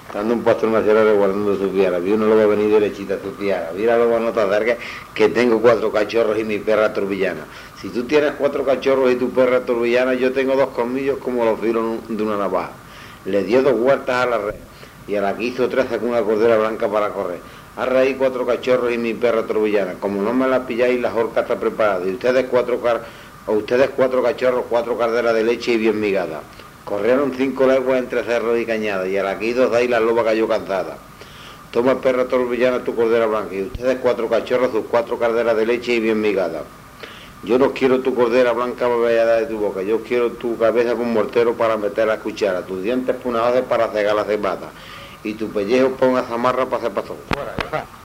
Dando un pastor nacional resguardando su piara. Vi uno lo va a venir derechita su piara. Mira, lo va a notar que tengo 4 cachorros y mi perra torbillana. Si tú tienes 4 cachorros y tu perra torbillana, yo tengo 2 colmillos como los filos de una navaja. Le dio 2 vueltas a la red y a la que hizo 3 sacó una cordera blanca para correr. A raíz 4 cachorros y mi perra torbillana. Como no me la pilláis, la horca está preparada. Y ustedes 4 cachorros, 4 carderas de leche y bien migadas. Corrieron 5 leguas entre cerros y cañadas, y a la que hizo dais la loba cayó cansada. Toma perra torbillana tu cordera blanca, y ustedes 4 cachorros, sus 4 carderas de leche y bien migadas. Yo no quiero tu cordera blanca babellada de tu boca, yo quiero tu cabeza con mortero para meter la cuchara, tus dientes punados para cegar la cebada, y tu pellejo ponga zamarra para hacer pasón.